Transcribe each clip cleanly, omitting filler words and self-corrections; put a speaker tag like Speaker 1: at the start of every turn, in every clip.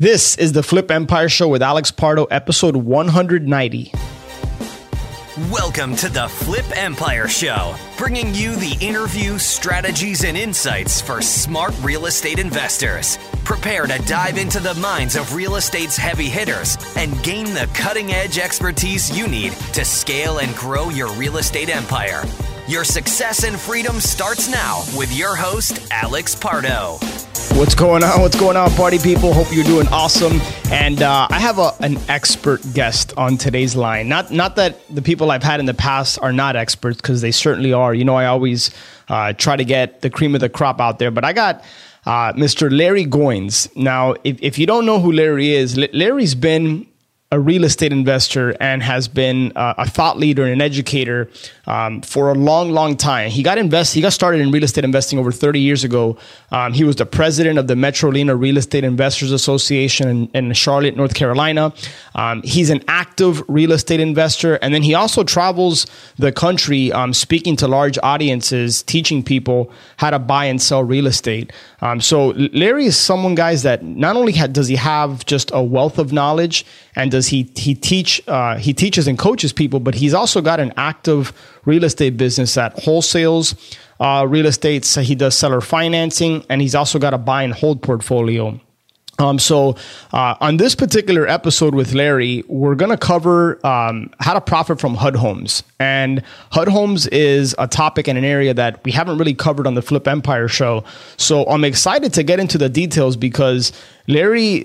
Speaker 1: This is the Flip Empire Show with Alex Pardo, episode 190.
Speaker 2: Welcome to the Flip Empire Show, bringing you the interviews, strategies, and insights for smart real estate investors. Prepare to dive into the minds of real estate's heavy hitters and gain the cutting-edge expertise you need to scale and grow your real estate empire. Your success and freedom starts now with your host, Alex Pardo.
Speaker 1: What's going on? What's going on, party people? Hope you're doing awesome. And I have an expert guest on today's line. Not that the people I've had in the past are not experts, because they certainly are. You know, I always try to get the cream of the crop out there. But I got Mr. Larry Goines. Now, if you don't know who Larry is, Larry's been a real estate investor and has been a thought leader and an educator for a long time. He got started in real estate investing over 30 years ago. He was the president of the Metrolina Real Estate Investors Association in Charlotte, North Carolina. He's an active real estate investor. And then he also travels the country speaking to large audiences, teaching people how to buy and sell real estate. So Larry is someone, guys, that not only does he have just a wealth of knowledge, and does he teaches and coaches people, but he's also got an active real estate business that wholesales real estate. So he does seller financing, and he's also got a buy and hold portfolio. So on this particular episode with Larry, we're going to cover how to profit from HUD homes. And HUD homes is a topic and an area that we haven't really covered on the Flip Empire Show. So I'm excited to get into the details, because Larry,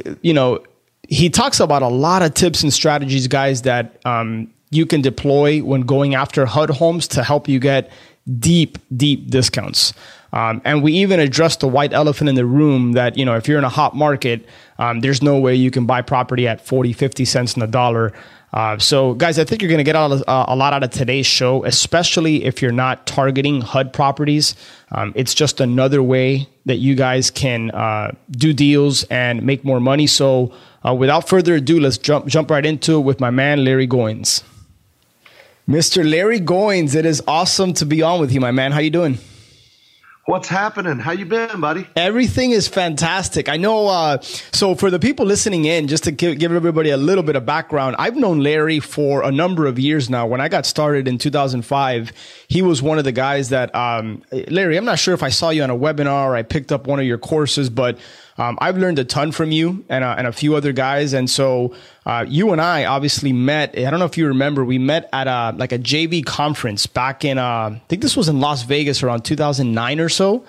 Speaker 1: he talks about a lot of tips and strategies, guys, that you can deploy when going after HUD homes to help you get deep discounts. And we even addressed the white elephant in the room that, if you're in a hot market, there's no way you can buy property at 40, 50 cents on the dollar. So, guys, I think you're going to get a lot out of today's show, especially if you're not targeting HUD properties. It's just another way that you guys can do deals and make more money. So without further ado, let's jump right into it with my man, Larry Goines. Mr. Larry Goines, it is awesome to be on with you, my man. How you doing?
Speaker 3: What's happening? How you been, buddy?
Speaker 1: Everything is fantastic. I know. So for the people listening in, just to give everybody a little bit of background, I've known Larry for a number of years now. When I got started in 2005, he was one of the guys that, Larry, I'm not sure if I saw you on a webinar or I picked up one of your courses, but I've learned a ton from you and a few other guys. And so you and I obviously met. I don't know if you remember, we met at a JV conference back in, I think this was in Las Vegas around 2009 or so.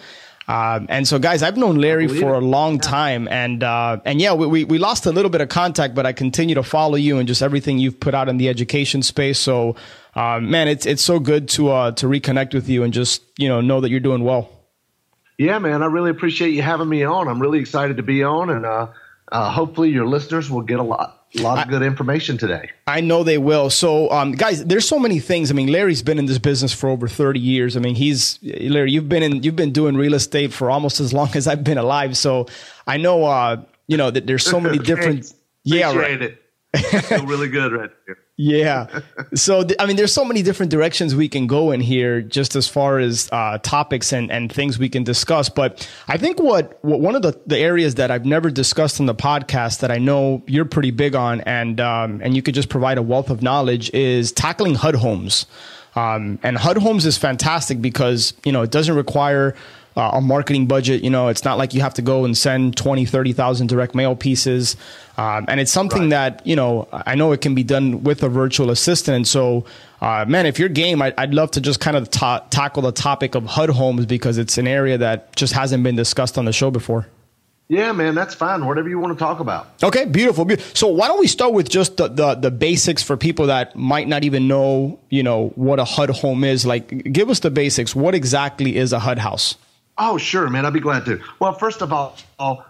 Speaker 1: And so, guys, I've known Larry for a long time. And yeah, we lost a little bit of contact, but I continue to follow you and just everything you've put out in the education space. So, man, it's so good to reconnect with you and just, know that you're doing well.
Speaker 3: Yeah, man, I really appreciate you having me on. I'm really excited to be on, and hopefully your listeners will get a lot of good information today.
Speaker 1: I know they will. So, guys, there's so many things. I mean, Larry's been in this business for over 30 years. I mean, Larry, you've been doing real estate for almost as long as I've been alive. So I know, that there's so many different.
Speaker 3: Yeah, right. It. I feel really good right here.
Speaker 1: Yeah. So, there's so many different directions we can go in here, just as far as topics and things we can discuss. But I think what one of the areas that I've never discussed on the podcast that I know you're pretty big on, and you could just provide a wealth of knowledge, is tackling HUD homes. And HUD homes is fantastic because, it doesn't require a marketing budget. It's not like you have to go and send 20, 30,000 direct mail pieces. And it's something that, I know it can be done with a virtual assistant. And so, man, if you're game, I'd love to just kind of tackle the topic of HUD homes, because it's an area that just hasn't been discussed on the show before.
Speaker 3: Yeah, man, that's fine. Whatever you want to talk about.
Speaker 1: Okay, beautiful. So why don't we start with just the basics for people that might not even know, what a HUD home is. Like, give us the basics. What exactly is a HUD house?
Speaker 3: Oh, sure, man. I'd be glad to. Well, first of all,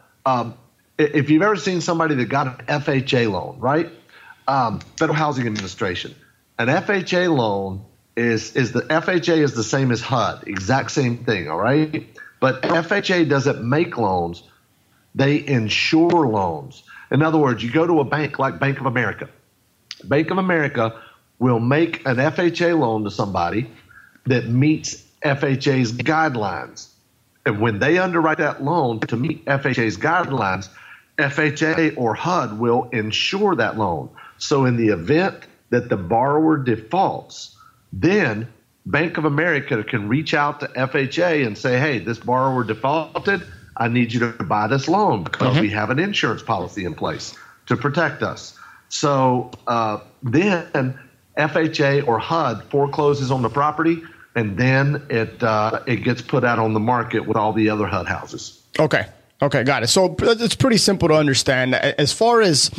Speaker 3: if you've ever seen somebody that got an FHA loan, right? Federal Housing Administration. An FHA loan is the FHA is the same as HUD, exact same thing, all right? But FHA doesn't make loans. They insure loans. In other words, you go to a bank like Bank of America. Bank of America will make an FHA loan to somebody that meets FHA's guidelines. And when they underwrite that loan to meet FHA's guidelines, FHA or HUD will insure that loan. So in the event that the borrower defaults, then Bank of America can reach out to FHA and say, hey, this borrower defaulted. I need you to buy this loan because we have an insurance policy in place to protect us. So then FHA or HUD forecloses on the property, and then it gets put out on the market with all the other HUD houses.
Speaker 1: Okay, got it. So it's pretty simple to understand. As far as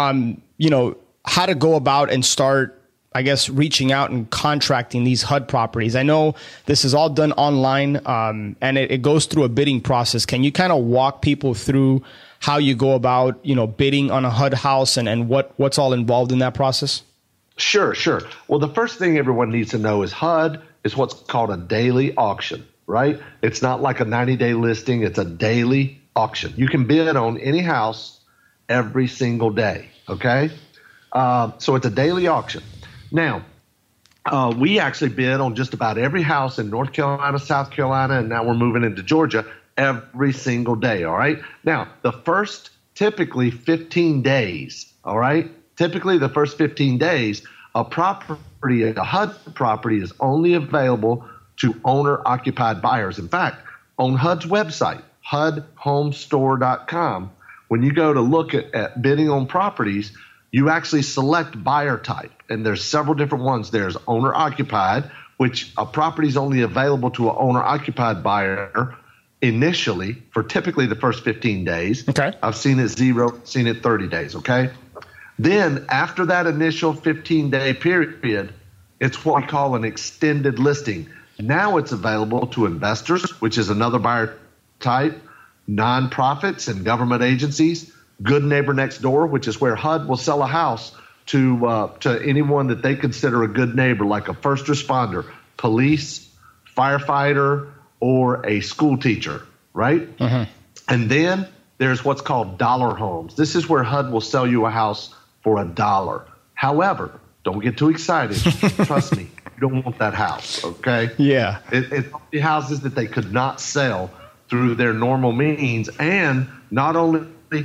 Speaker 1: how to go about and start, I guess, reaching out and contracting these HUD properties. I know this is all done online, and it goes through a bidding process. Can you kind of walk people through how you go about, bidding on a HUD house and what's all involved in that process? Sure.
Speaker 3: Well, the first thing everyone needs to know is HUD is what's called a daily auction, right? It's not like a 90-day listing. It's a daily auction. You can bid on any house every single day, okay? So it's a daily auction. Now, we actually bid on just about every house in North Carolina, South Carolina, and now we're moving into Georgia every single day, all right? Now, the first typically 15 days, all right? Typically the first 15 days, a HUD property is only available to owner-occupied buyers. In fact, on HUD's website, HUDhomestore.com, when you go to look at bidding on properties, you actually select buyer type, and there's several different ones. There's owner-occupied, which a property is only available to an owner-occupied buyer initially for typically the first 15 days.
Speaker 1: Okay.
Speaker 3: I've seen it 0, seen it 30 days, okay? Then after that initial 15-day period, it's what we call an extended listing. Now it's available to investors, which is another buyer type, nonprofits and government agencies, Good Neighbor Next Door, which is where HUD will sell a house to anyone that they consider a good neighbor, like a first responder, police, firefighter, or a school teacher, right? And then there's what's called dollar homes. This is where HUD will sell you a house for $1. However, don't get too excited. Trust me, you don't want that house, okay?
Speaker 1: Yeah.
Speaker 3: It's the houses that they could not sell through their normal means. And not only,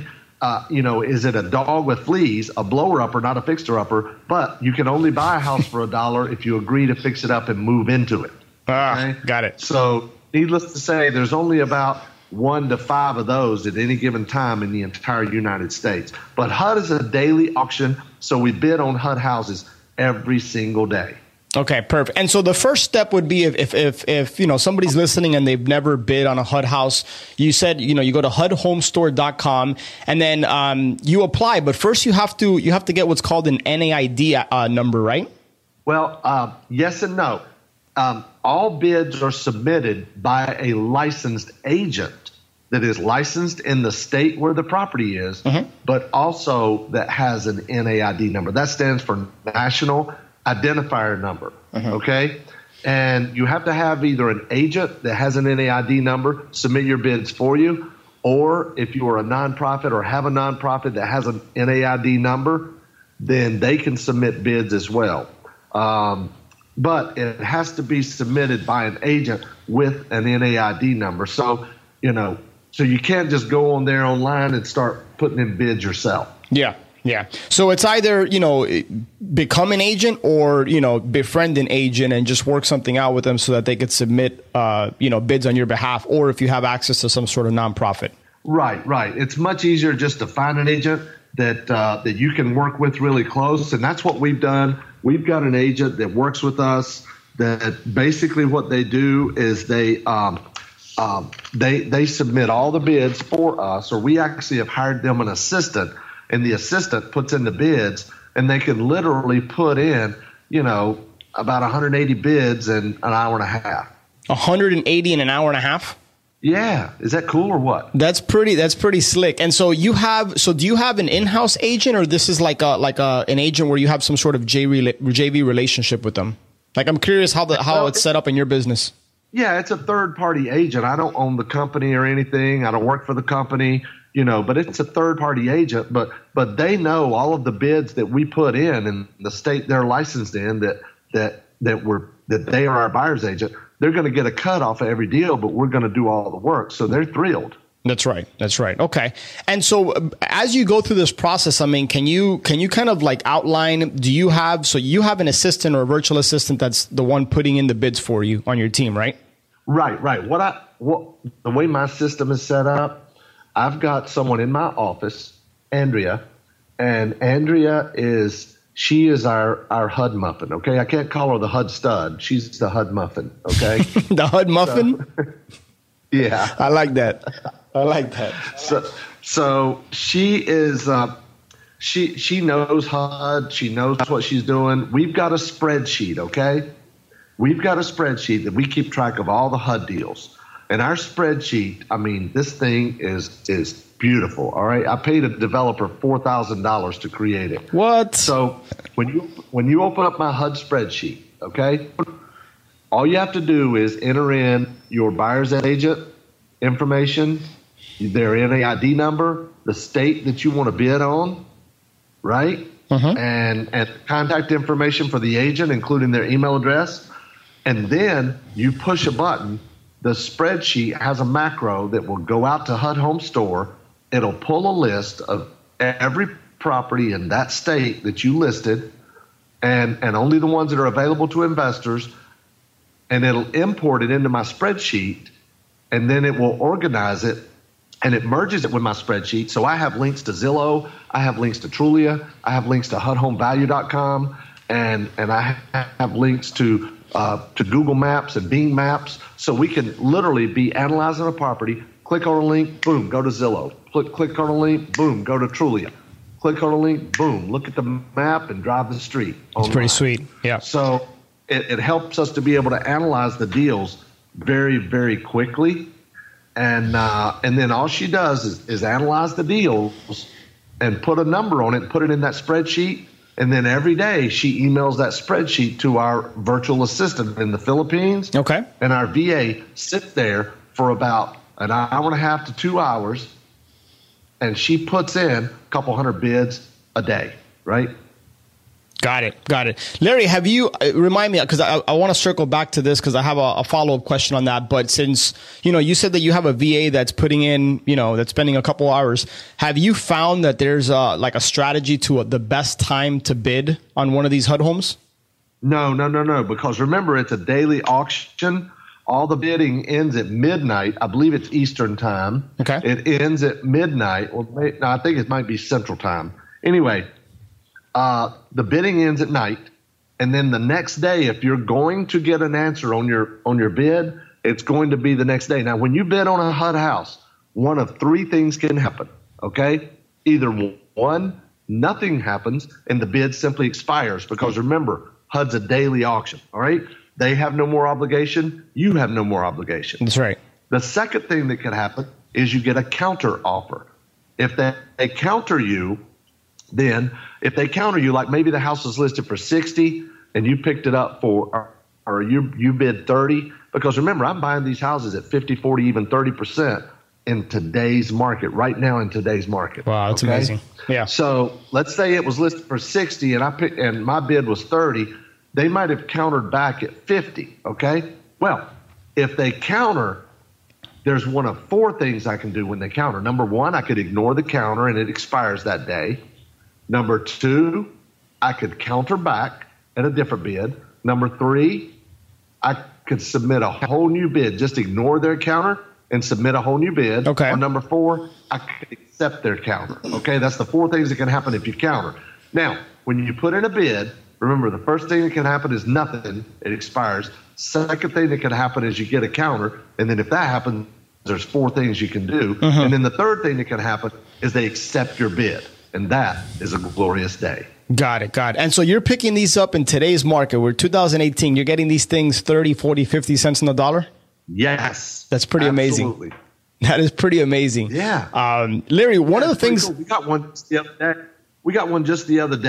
Speaker 3: is it a dog with fleas, a blower-upper, not a fixer-upper, but you can only buy a house for $1 if you agree to fix it up and move into it. Okay?
Speaker 1: Got it.
Speaker 3: So needless to say, there's only about 1 to 5 of those at any given time in the entire United States. But HUD is a daily auction, so we bid on HUD houses every single day.
Speaker 1: Okay, perfect. And so the first step would be if somebody's listening and they've never bid on a HUD house, you said, you go to HUDhomestore.com and then you apply. But first you have to get what's called an NAID number, right?
Speaker 3: Well, yes and no. All bids are submitted by a licensed agent that is licensed in the state where the property is, but also that has an NAID number. That stands for National Identifier Number, okay? And you have to have either an agent that has an NAID number submit your bids for you, or if you are a nonprofit or have a nonprofit that has an NAID number, then they can submit bids as well. But it has to be submitted by an agent with an NAID number. So, so you can't just go on there online and start putting in bids yourself.
Speaker 1: Yeah. So it's either, become an agent or, befriend an agent and just work something out with them so that they could submit, bids on your behalf, or if you have access to some sort of nonprofit. Right.
Speaker 3: It's much easier just to find an agent that you can work with really close. And that's what we've done. We've got an agent that works with us that basically what they do is they submit all the bids for us, or we actually have hired them an assistant, and the assistant puts in the bids, and they can literally put in, about 180 bids in an hour and a half. 180 in an hour and a half? Yeah. Is that cool or what?
Speaker 1: That's pretty slick. And so do you have an in-house agent, or this is like an agent where you have some sort of JV relationship with them? Like, I'm curious how it's set up in your business.
Speaker 3: Yeah, it's a third-party agent. I don't own the company or anything. I don't work for the company, but it's a third-party agent. But they know all of the bids that we put in the state they're licensed in that they are our buyer's agent. They're going to get a cut off of every deal, but we're going to do all the work. So they're thrilled.
Speaker 1: That's right. That's right. Okay. And so as you go through this process, I mean, can you kind of like outline, you have an assistant or a virtual assistant that's the one putting in the bids for you on your team, right?
Speaker 3: Right. The way my system is set up, I've got someone in my office, Andrea, and Andrea is our HUD muffin. Okay. I can't call her the HUD stud. She's the HUD muffin. Okay.
Speaker 1: The HUD muffin.
Speaker 3: Yeah.
Speaker 1: I like that.
Speaker 3: So she is, she knows HUD. She knows what she's doing. We've got a spreadsheet, okay? We've got a spreadsheet that we keep track of all the HUD deals. And our spreadsheet, I mean, this thing is beautiful, all right? I paid a developer $4,000 to create it.
Speaker 1: What?
Speaker 3: So when you open up my HUD spreadsheet, okay, all you have to do is enter in your buyer's agent information, their NAID number, the state that you want to bid on, right? And contact information for the agent, including their email address. And then you push a button. The spreadsheet has a macro that will go out to HUD Home Store. It'll pull a list of every property in that state that you listed and only the ones that are available to investors. And it'll import it into my spreadsheet, and then it will organize it, and it merges it with my spreadsheet. So I have links to Zillow, I have links to Trulia, I have links to HUDHomeValue.com, and I have links to Google Maps and Bing Maps. So we can literally be analyzing a property, click on a link, boom, go to Zillow. Click on a link, boom, go to Trulia. Click on a link, boom, look at the map and drive the street.
Speaker 1: It's pretty sweet. Yeah.
Speaker 3: So it helps us to be able to analyze the deals very, very quickly. And then all she does is analyze the deals and put a number on it and put it in that spreadsheet. And then every day she emails that spreadsheet to our virtual assistant in the Philippines.
Speaker 1: Okay.
Speaker 3: And our VA sits there for about an hour and a half to 2 hours. And she puts in a couple hundred bids a day, right?
Speaker 1: Got it. Larry, have you, remind me, because I want to circle back to this because I have a follow-up question on that. But since, you said that you have a VA that's putting in, that's spending a couple hours, have you found that there's like a strategy to the best time to bid on one of these HUD homes?
Speaker 3: No. Because remember, it's a daily auction. All the bidding ends at midnight. I believe it's Eastern time.
Speaker 1: Okay.
Speaker 3: It ends at midnight. Well, no, I think it might be Central time. Anyway, the bidding ends at night, and then the next day, if you're going to get an answer on your bid, it's going to be the next day. Now, when you bid on a HUD house, one of three things can happen, okay? Either one, nothing happens, and the bid simply expires because remember, HUD's a daily auction, all right? They have no more obligation. You have no more obligation.
Speaker 1: That's right.
Speaker 3: The second thing that can happen is you get a counter offer. If they counter you, then if they counter you, like maybe the house is listed for 60 and you picked it up for, or you bid 30, because remember, I'm buying these houses at 50, 40, even 30% in today's market, right now in today's market.
Speaker 1: Wow, that's amazing. Yeah.
Speaker 3: So let's say it was listed for 60 and my bid was 30. They might have countered back at 50, okay? Well, if they counter, there's one of four things I can do when they counter. Number one, I could ignore the counter and it expires that day. Number two, I could counter back at a different bid. Number three, I could submit a whole new bid. Just ignore their counter and submit a whole new bid.
Speaker 1: Okay.
Speaker 3: Or number four, I could accept their counter. Okay, that's the four things that can happen if you counter. Now, when you put in a bid, remember, the first thing that can happen is nothing. It expires. Second thing that can happen is you get a counter. And then if that happens, there's four things you can do. And then the third thing that can happen is they accept your bid. And that is a glorious day.
Speaker 1: Got it. And so you're picking these up in today's market. We're 2018. You're getting these things 30, 40, 50 cents on the dollar?
Speaker 3: Yes.
Speaker 1: That's pretty
Speaker 3: absolutely.
Speaker 1: Amazing. That is pretty amazing.
Speaker 3: Yeah.
Speaker 1: Larry, one of the things...
Speaker 3: Cool. We got one just the other day. We got one just the other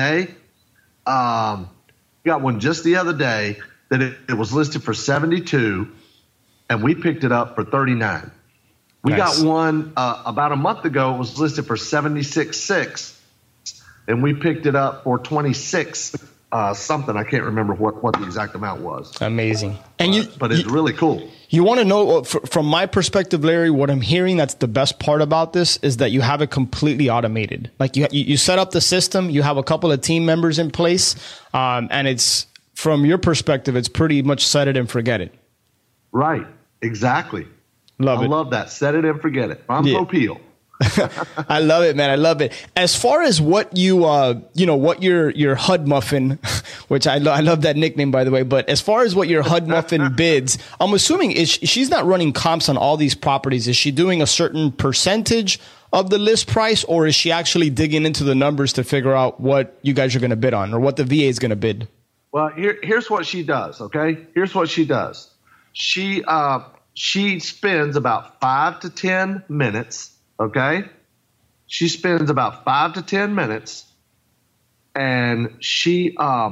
Speaker 3: day that it was listed for 72, and we picked it up for 39. We
Speaker 1: Nice.
Speaker 3: got one about a month ago. It was listed for 76.6, and we picked it up for 26 something. I can't remember what the exact amount was.
Speaker 1: Amazing.
Speaker 3: But it's really cool.
Speaker 1: You want to know, from my perspective, Larry, what I'm hearing that's the best part about this is that you have it completely automated. Like you set up the system, you have a couple of team members in place, and it's, from your perspective, it's pretty much set it and forget it.
Speaker 3: Right. Exactly.
Speaker 1: Love it.
Speaker 3: I love that. Set it and forget it. I'm pro Peel.
Speaker 1: I love it, man. I love it. As far as what you, what your HUD muffin, which I love that nickname, by the way. But as far as what your HUD muffin bids, I'm assuming she's not running comps on all these properties. Is she doing a certain percentage of the list price, or is she actually digging into the numbers to figure out what you guys are going to bid on, or what the VA is going to bid?
Speaker 3: Well, here's what she does. Okay, here's what she does. She spends about 5 to 10 minutes. Okay, she spends about 5 to 10 minutes, and she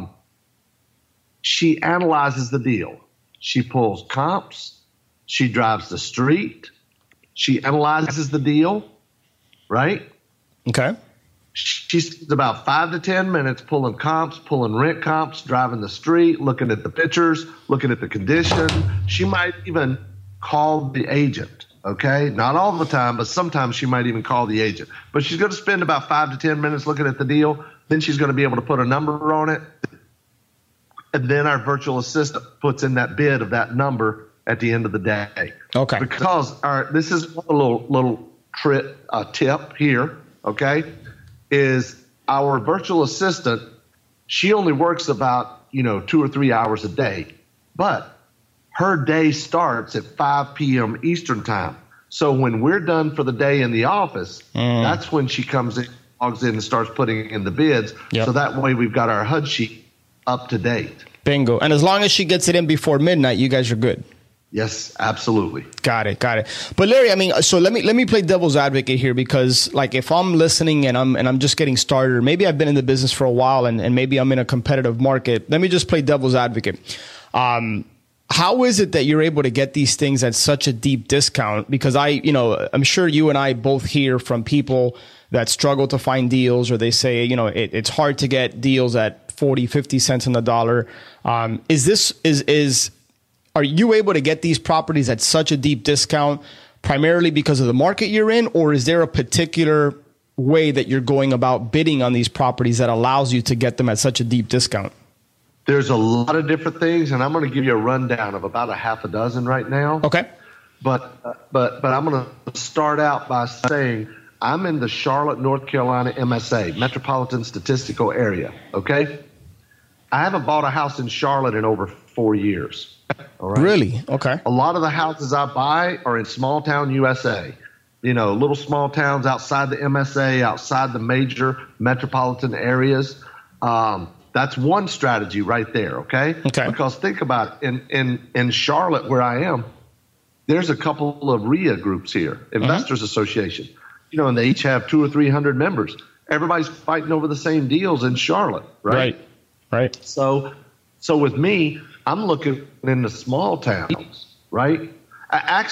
Speaker 3: analyzes the deal. She pulls comps. She drives the street. She analyzes the deal. Right.
Speaker 1: Okay.
Speaker 3: She spends about 5 to 10 minutes pulling comps, pulling rent comps, driving the street, looking at the pictures, looking at the condition. She might even call the agent. Okay, not all the time, but sometimes she might even call the agent. But she's going to spend about 5 to 10 minutes looking at the deal. Then she's going to be able to put a number on it. And then our virtual assistant puts in that bid of that number at the end of the day.
Speaker 1: Okay.
Speaker 3: Because this is a little tip here, okay, is our virtual assistant, she only works about, 2 or 3 hours a day. But her day starts at 5 p.m. Eastern time. So when we're done for the day in the office, that's when she comes in, logs in, and starts putting in the bids. Yep. So that way we've got our HUD sheet up to date.
Speaker 1: Bingo. And as long as she gets it in before midnight, you guys are good.
Speaker 3: Yes, absolutely.
Speaker 1: Got it. But Larry, I mean, so let me play devil's advocate here, because like if I'm listening and I'm just getting started, or maybe I've been in the business for a while and maybe I'm in a competitive market, let me just play devil's advocate. How is it that you're able to get these things at such a deep discount? Because I'm sure you and I both hear from people that struggle to find deals, or they say, it's hard to get deals at 40, 50 cents on the dollar. Are you able to get these properties at such a deep discount primarily because of the market you're in, or is there a particular way that you're going about bidding on these properties that allows you to get them at such a deep discount?
Speaker 3: There's a lot of different things, and I'm going to give you a rundown of about a half a dozen right now.
Speaker 1: Okay.
Speaker 3: But I'm going to start out by saying I'm in the Charlotte, North Carolina MSA, Metropolitan Statistical Area, okay? I haven't bought a house in Charlotte in over 4 years. All right?
Speaker 1: Really? Okay.
Speaker 3: A lot of the houses I buy are in small town USA, little small towns outside the MSA, outside the major metropolitan areas. That's one strategy right there, okay?
Speaker 1: Okay.
Speaker 3: Because think about it, in Charlotte where I am, there's a couple of RIA groups here, Investors Association, and they each have 200 or 300 members. Everybody's fighting over the same deals in Charlotte, right?
Speaker 1: Right.
Speaker 3: So with me, I'm looking in the small towns, right? I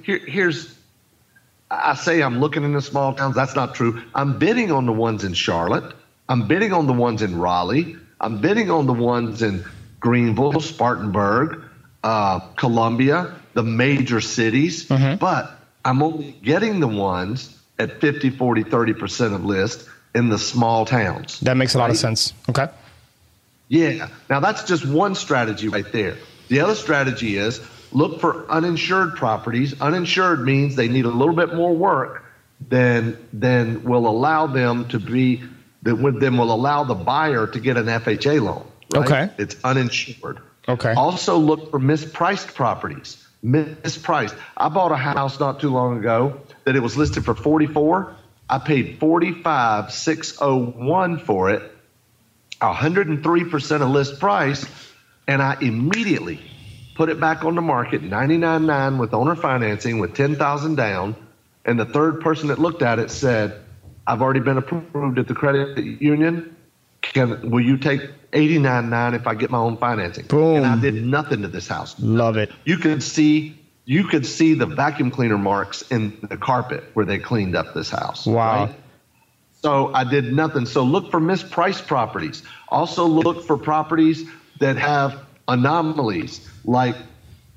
Speaker 3: say I'm looking in the small towns. That's not true. I'm bidding on the ones in Charlotte. I'm bidding on the ones in Raleigh. I'm bidding on the ones in Greenville, Spartanburg, Columbia, the major cities. But I'm only getting the ones at 50, 40, 30% of list in the small towns.
Speaker 1: That makes a lot of sense. Okay.
Speaker 3: Yeah. Now, that's just one strategy right there. The other strategy is look for uninsured properties. Uninsured means they need a little bit more work than will allow them to be – that will allow the buyer to get an FHA loan. Right?
Speaker 1: Okay.
Speaker 3: It's uninsured.
Speaker 1: Okay.
Speaker 3: Also look for mispriced properties. Mispriced. I bought a house not too long ago that it was listed for $44,000. I paid $45,601 for it, 103% of list price, and I immediately put it back on the market, $99,900 with owner financing with $10,000 down, and the third person that looked at it said, I've already been approved at the credit union. Will you take $89,900 if I get my own financing?
Speaker 1: Boom.
Speaker 3: And I did nothing to this house.
Speaker 1: Love it.
Speaker 3: You could see the vacuum cleaner marks in the carpet where they cleaned up this house.
Speaker 1: Wow.
Speaker 3: Right? So I did nothing. So look for mispriced properties. Also look for properties that have anomalies, like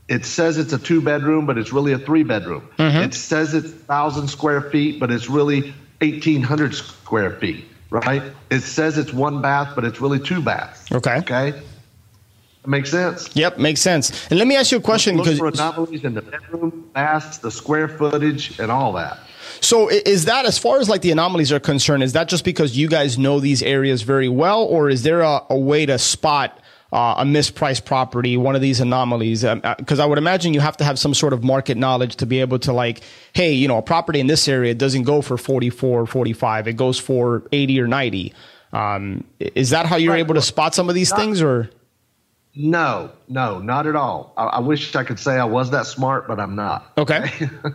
Speaker 3: it says it's a 2-bedroom, but it's really a 3-bedroom. It says it's 1,000 square feet, but it's really 1,800 square feet, right? It says it's 1 bath, but it's really 2 baths. Okay. Makes sense?
Speaker 1: Yep, makes sense. And let me ask you a question.
Speaker 3: Look for anomalies in the bedroom, baths, the square footage, and all that.
Speaker 1: So is that, as far as like the anomalies are concerned, is that just because you guys know these areas very well, or is there a way to spot a mispriced property, one of these anomalies? Because I would imagine you have to have some sort of market knowledge to be able to like, hey, you know, a property in this area doesn't go for 44 or 45. It goes for 80 or 90. Is that how you're able to spot some of these things, or?
Speaker 3: No, not at all. I wish I could say I was that smart, but I'm not.
Speaker 1: Okay.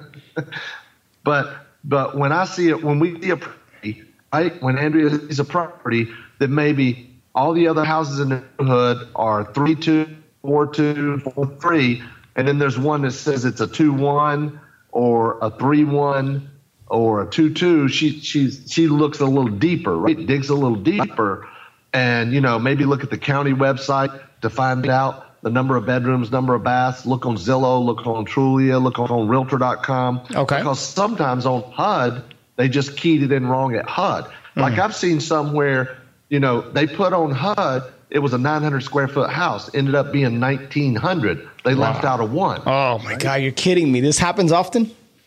Speaker 3: But when I see it, when we see a property, right? When Andrea sees a property that maybe all the other houses in the neighborhood are 3-2, 4-2, 4-3, and then there's one that says it's a 2-1 or a 3-1 or a 2-2. She looks a little deeper, right? Digs a little deeper, and maybe look at the county website to find out the number of bedrooms, number of baths. Look on Zillow, look on Trulia, look on Realtor.com.
Speaker 1: Okay.
Speaker 3: Because sometimes on HUD, they just keyed it in wrong at HUD. Like I've seen somewhere, they put on HUD, it was a 900 square foot house, ended up being 1,900. They left out a 1.
Speaker 1: Oh my God, you're kidding me. This happens often?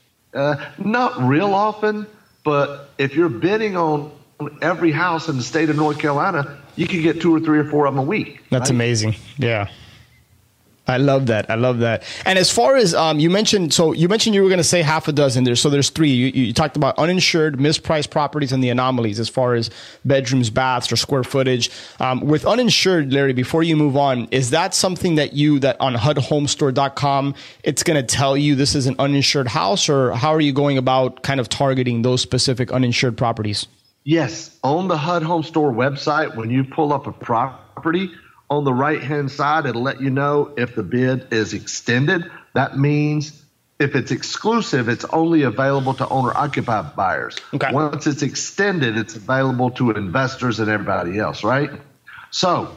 Speaker 3: Not real often, but if you're bidding on every house in the state of North Carolina, you can get 2 or 3 or 4 of them a week.
Speaker 1: That's amazing. Yeah. I love that. And as far as you mentioned you were going to say half a dozen there. So there's 3. You talked about uninsured, mispriced properties, and the anomalies as far as bedrooms, baths, or square footage. With uninsured, Larry, before you move on, is that something that on HUDHomestore.com, it's going to tell you this is an uninsured house, or how are you going about kind of targeting those specific uninsured properties?
Speaker 3: Yes. On the HUD Home Store website, when you pull up a property, on the right-hand side, it'll let you know if the bid is extended. That means if it's exclusive, it's only available to owner-occupied buyers.
Speaker 1: Okay.
Speaker 3: Once it's extended, it's available to investors and everybody else, right? So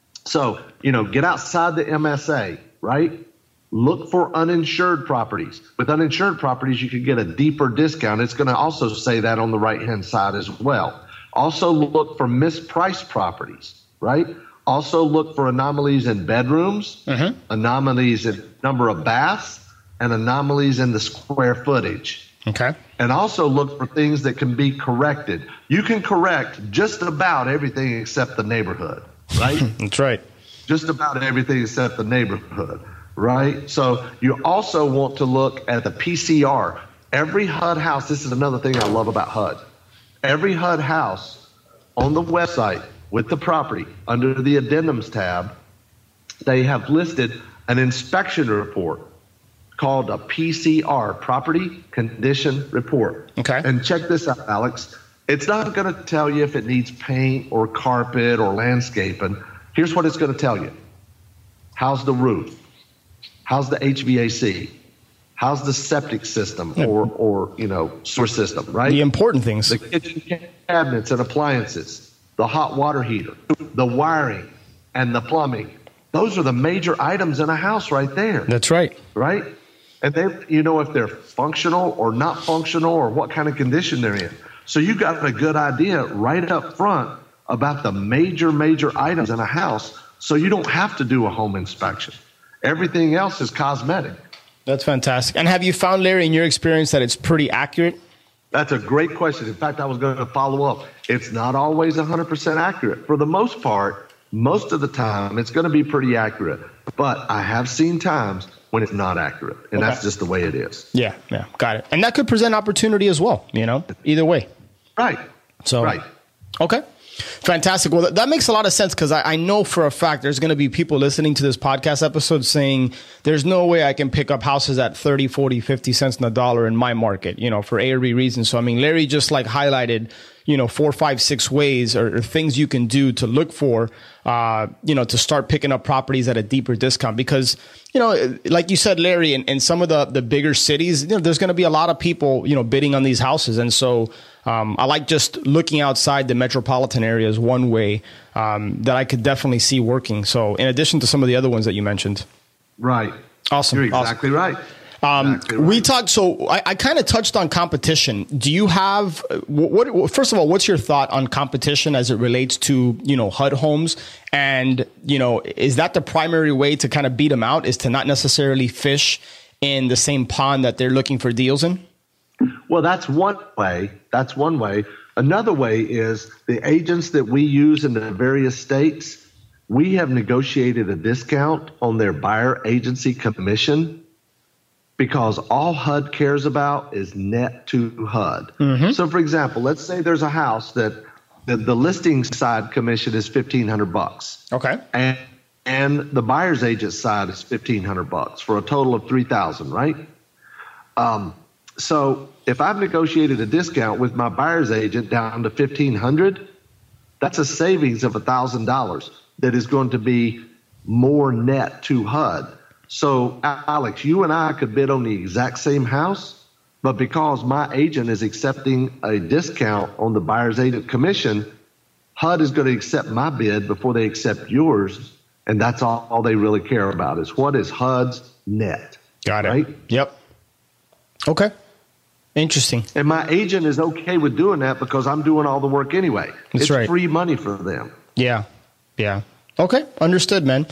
Speaker 3: get outside the MSA, right? Look for uninsured properties. With uninsured properties, you can get a deeper discount. It's going to also say that on the right-hand side as well. Also look for mispriced properties, right? Also look for anomalies in bedrooms, anomalies in number of baths, and anomalies in the square footage.
Speaker 1: Okay.
Speaker 3: And also look for things that can be corrected. You can correct just about everything except the neighborhood, right?
Speaker 1: That's right.
Speaker 3: Just about everything except the neighborhood. Right? So you also want to look at the PCR. Every HUD house, this is another thing I love about HUD. Every HUD house on the website with the property, under the addendums tab, they have listed an inspection report called a PCR, Property Condition Report.
Speaker 1: Okay.
Speaker 3: And check this out, Alex. It's not going to tell you if it needs paint or carpet or landscaping. Here's what it's going to tell you. How's the roof? How's the HVAC? How's the septic system or sewer system, right?
Speaker 1: The important things.
Speaker 3: The kitchen cabinets and appliances, the hot water heater, the wiring, and the plumbing. Those are the major items in a house right there.
Speaker 1: That's right.
Speaker 3: Right? And they, if they're functional or not functional or what kind of condition they're in. So you got a good idea right up front about the major items in a house, so you don't have to do a home inspection. Everything else is cosmetic.
Speaker 1: That's fantastic. And have you found, Larry, in your experience, that it's pretty accurate?
Speaker 3: That's a great question. In fact, I was going to follow up. It's not always 100% accurate. For the most part, most of the time, it's going to be pretty accurate. But I have seen times when it's not accurate, and that's just the way it is.
Speaker 1: Yeah, got it. And that could present opportunity as well, either way.
Speaker 3: Right.
Speaker 1: So,
Speaker 3: right.
Speaker 1: Okay. Fantastic. Well, that makes a lot of sense, because I know for a fact there's going to be people listening to this podcast episode saying there's no way I can pick up houses at 30, 40, 50 cents on the dollar in my market, for A or B reasons. So, Larry just highlighted, 4, 5, 6 ways or things you can do to look for, to start picking up properties at a deeper discount. Because, like you said, Larry, in some of the bigger cities, there's going to be a lot of people, bidding on these houses. And so I like just looking outside the metropolitan area as one way that I could definitely see working. So in addition to some of the other ones that you mentioned.
Speaker 3: Right.
Speaker 1: Awesome.
Speaker 3: You're exactly right.
Speaker 1: We talked, so I kind of touched on competition. Do you have, first of all, what's your thought on competition as it relates to, HUD homes? And, is that the primary way to kind of beat them out, is to not necessarily fish in the same pond that they're looking for deals in?
Speaker 3: Well, that's one way. That's one way. Another way is the agents that we use in the various states, we have negotiated a discount on their buyer agency commission, because all HUD cares about is net to HUD. Mm-hmm. So, for example, let's say there's a house that the listing side commission is $1,500.
Speaker 1: Okay.
Speaker 3: And the buyer's agent side is $1,500 for a total of $3,000, right? So if I've negotiated a discount with my buyer's agent down to $1,500, that's a savings of $1,000 that is going to be more net to HUD. So, Alex, you and I could bid on the exact same house, but because my agent is accepting a discount on the buyer's agent commission, HUD is going to accept my bid before they accept yours, and that's all they really care about is what is HUD's net.
Speaker 1: Got it.
Speaker 3: Right?
Speaker 1: Yep. Okay. Interesting.
Speaker 3: And my agent is okay with doing that because I'm doing all the work anyway.
Speaker 1: That's right.
Speaker 3: It's free money for them.
Speaker 1: Yeah. Yeah. Okay. Understood, man.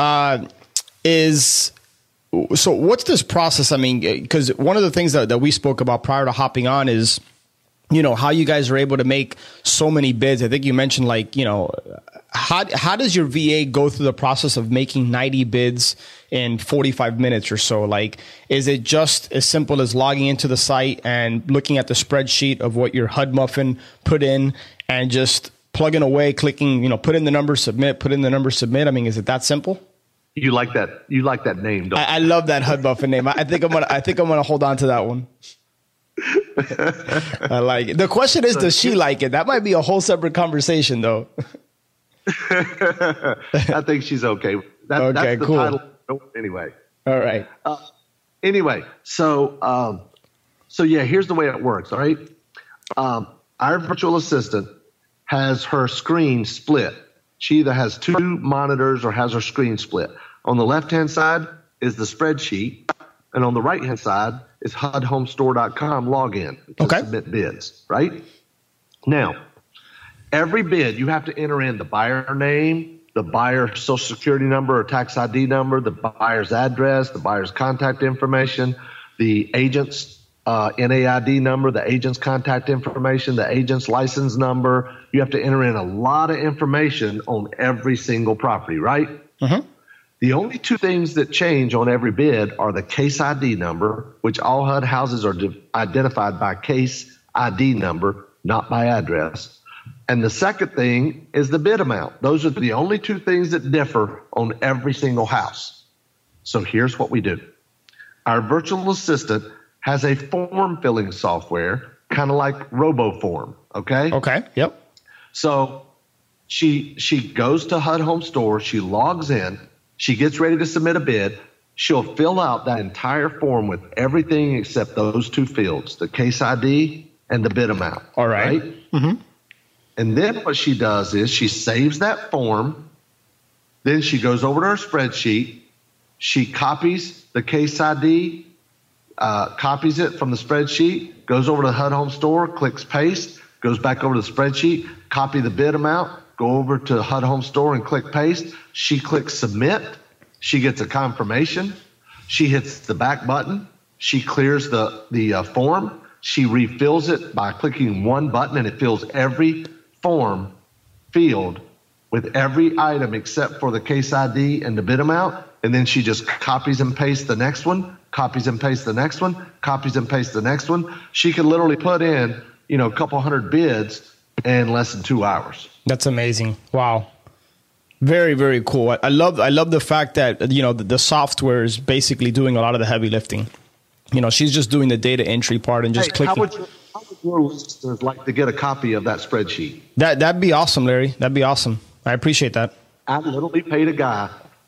Speaker 1: So what's this process? I mean, because one of the things that we spoke about prior to hopping on is, how you guys are able to make so many bids. I think you mentioned how does your VA go through the process of making 90 bids in 45 minutes or so? Like, is it just as simple as logging into the site and looking at the spreadsheet of what your HUD muffin put in and just plugging away, clicking, put in the number, submit, put in the number, submit? I mean, is it that simple?
Speaker 3: You like that? You like that name, don't you?
Speaker 1: I love that HUD muffin name. I think I'm gonna hold on to that one. I like it. The question is, does she like it? That might be a whole separate conversation, though.
Speaker 3: I think she's okay.
Speaker 1: Okay,
Speaker 3: that's the
Speaker 1: cool.
Speaker 3: title. Anyway.
Speaker 1: All right.
Speaker 3: So yeah, here's the way it works. All right. Our virtual assistant has her screen split. She either has two monitors or has her screen split. On the left-hand side is the spreadsheet, and on the right-hand side is HUDHomestore.com login to submit bids, right? Now, every bid, you have to enter in the buyer name, the buyer's social security number or tax ID number, the buyer's address, the buyer's contact information, the agent's NAID number, the agent's contact information, the agent's license number. You have to enter in a lot of information on every single property, right? Mm-hmm. The only two things that change on every bid are the case ID number, which all HUD houses are identified by case ID number, not by address. And the second thing is the bid amount. Those are the only two things that differ on every single house. So here's what we do. Our virtual assistant has a form filling software, kind of like RoboForm, okay?
Speaker 1: Okay, yep.
Speaker 3: So she goes to HUD Home Store, she logs in, she gets ready to submit a bid, she'll fill out that entire form with everything except those two fields, the case ID and the bid amount.
Speaker 1: All right?
Speaker 3: Mm-hmm. And then what she does is she saves that form, then she goes over to her spreadsheet, she copies the case ID, copies it from the spreadsheet, goes over to the HUD Home Store, clicks paste, goes back over to the spreadsheet, copy the bid amount, go over to HUD Home Store and click paste. She clicks submit. She gets a confirmation. She hits the back button. She clears the form. She refills it by clicking one button, and it fills every form field with every item except for the case ID and the bid amount. And then she just copies and pastes the next one, copies and pastes the next one, copies and pastes the next one. She can literally put in, a couple hundred bids in less than 2 hours.
Speaker 1: That's amazing. Wow. Very, very cool. I love the fact that, the software is basically doing a lot of the heavy lifting. She's just doing the data entry part and just clicking.
Speaker 3: How would your listeners like to get a copy of that spreadsheet?
Speaker 1: That'd be awesome, Larry. That'd be awesome. I appreciate that.
Speaker 3: I literally paid a guy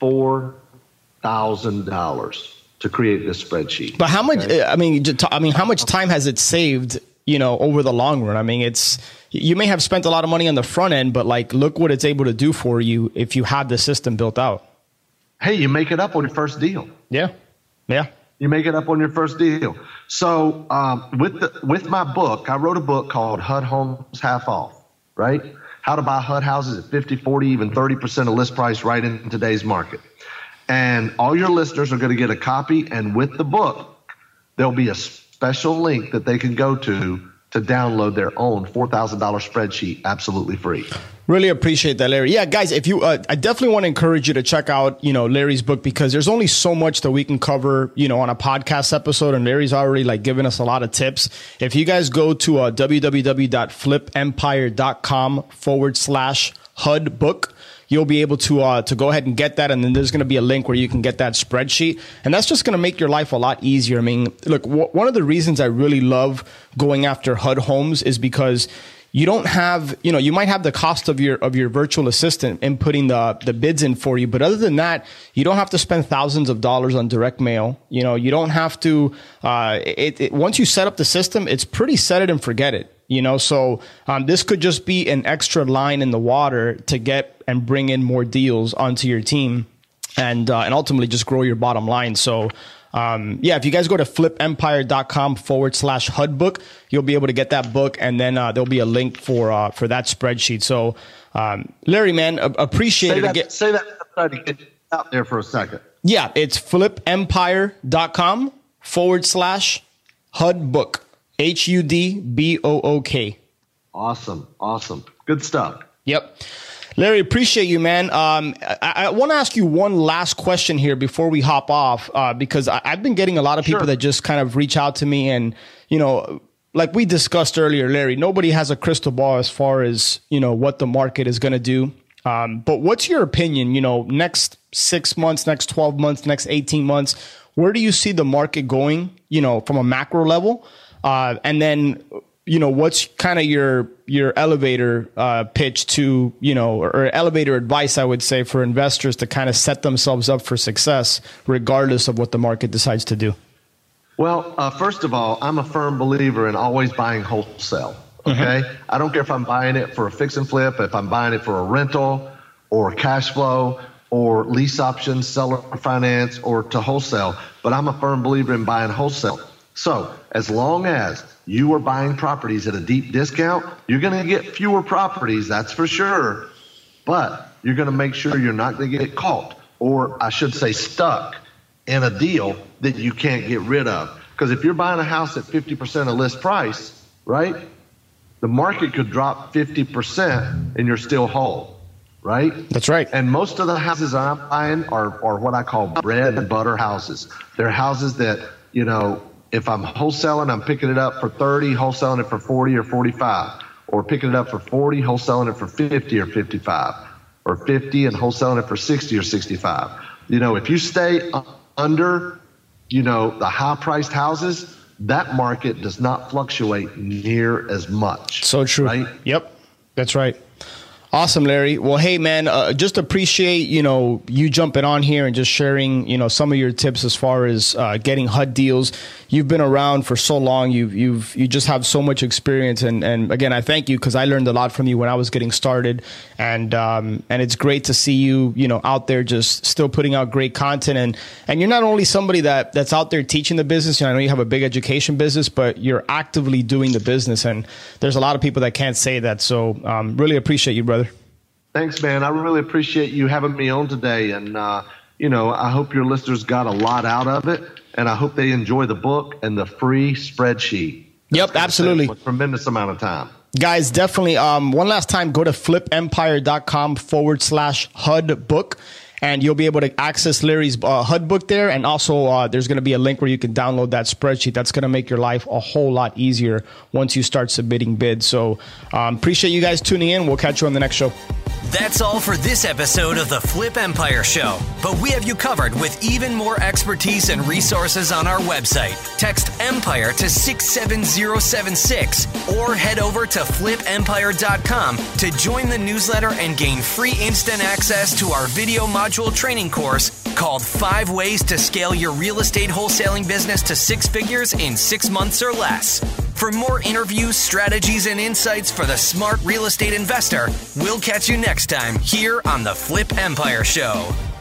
Speaker 3: $4,000 to create this spreadsheet.
Speaker 1: But how much? Okay? How much time has it saved? Over the long run. I mean, you may have spent a lot of money on the front end, but look what it's able to do for you if you had the system built out.
Speaker 3: Hey, you make it up on your first deal.
Speaker 1: Yeah. Yeah.
Speaker 3: You make it up on your first deal. So with my book, I wrote a book called HUD Homes Half Off, right? How to buy HUD houses at 50, 40, even 30% of list price right in today's market. And all your listeners are going to get a copy. And with the book, there'll be a special link that they can go to download their own $4,000 spreadsheet absolutely free.
Speaker 1: Really appreciate that, Larry. Yeah, guys, if you, I definitely want to encourage you to check out, Larry's book, because there's only so much that we can cover, on a podcast episode. And Larry's already given us a lot of tips. If you guys go to www.flipempire.com/HUD book, you'll be able to go ahead and get that. And then there's going to be a link where you can get that spreadsheet. And that's just going to make your life a lot easier. I mean, look, one of the reasons I really love going after HUD Homes is because you don't have, you might have the cost of your virtual assistant inputting the bids in for you. But other than that, you don't have to spend thousands of dollars on direct mail. You don't have to, once you set up the system, it's pretty set it and forget it. So this could just be an extra line in the water to get and bring in more deals onto your team and ultimately just grow your bottom line. So if you guys go to flipempire.com/HUD book, you'll be able to get that book. And then there'll be a link for that spreadsheet. So Larry, man, appreciate it.
Speaker 3: Say that. Try to get out there for a second.
Speaker 1: Yeah, it's flipempire.com/HUD book. HUDBOOK.
Speaker 3: Awesome. Good stuff.
Speaker 1: Yep. Larry, appreciate you, man. I want to ask you one last question here before we hop off, because I've been getting a lot of people that just kind of reach out to me and, like we discussed earlier, Larry, nobody has a crystal ball as far as, what the market is going to do. But what's your opinion, next 6 months, next 12 months, next 18 months, where do you see the market going, from a macro level? And then, what's kind of your elevator pitch to, or elevator advice, I would say, for investors to kind of set themselves up for success, regardless of what the market decides to do?
Speaker 3: Well, first of all, I'm a firm believer in always buying wholesale. Okay. Mm-hmm. I don't care if I'm buying it for a fix and flip, if I'm buying it for a rental or cash flow or lease options, seller finance, or to wholesale, but I'm a firm believer in buying wholesale. So as long as you are buying properties at a deep discount, you're going to get fewer properties, that's for sure. But you're going to make sure you're not going to get caught, or I should say stuck, in a deal that you can't get rid of. Because if you're buying a house at 50% of list price, right, the market could drop 50% and you're still whole, right?
Speaker 1: That's right.
Speaker 3: And most of the houses I'm buying are what I call bread and butter houses. They're houses that, if I'm wholesaling, I'm picking it up for 30, wholesaling it for 40 or 45, or picking it up for 40, wholesaling it for 50 or 55, or 50 and wholesaling it for 60 or 65. If you stay under, the high-priced houses, that market does not fluctuate near as much.
Speaker 1: So true.
Speaker 3: Right?
Speaker 1: Yep, that's right. Awesome, Larry. Well, hey, man, just appreciate, you jumping on here and just sharing, some of your tips as far as getting HUD deals. You've been around for so long. You just have so much experience. And again, I thank you because I learned a lot from you when I was getting started. And it's great to see you, out there just still putting out great content. And you're not only somebody that's out there teaching the business. I know you have a big education business, but you're actively doing the business. And there's a lot of people that can't say that. So really appreciate you, brother.
Speaker 3: Thanks, man. I really appreciate you having me on today. And, I hope your listeners got a lot out of it. And I hope they enjoy the book and the free spreadsheet.
Speaker 1: Yep, absolutely.
Speaker 3: A tremendous amount of time.
Speaker 1: Guys, definitely. One last time, go to flipempire.com/HUD book. And you'll be able to access Larry's HUD book there. And also, there's going to be a link where you can download that spreadsheet. That's going to make your life a whole lot easier once you start submitting bids. So appreciate you guys tuning in. We'll catch you on the next show.
Speaker 2: That's all for this episode of the Flip Empire Show. But we have you covered with even more expertise and resources on our website. Text Empire to 67076 or head over to flipempire.com to join the newsletter and gain free instant access to our video module training course called 5 Ways to Scale Your Real Estate Wholesaling Business to 6 Figures in 6 months or less. For more interviews, strategies, and insights for the smart real estate investor, we'll catch you next time here on the Flip Empire Show.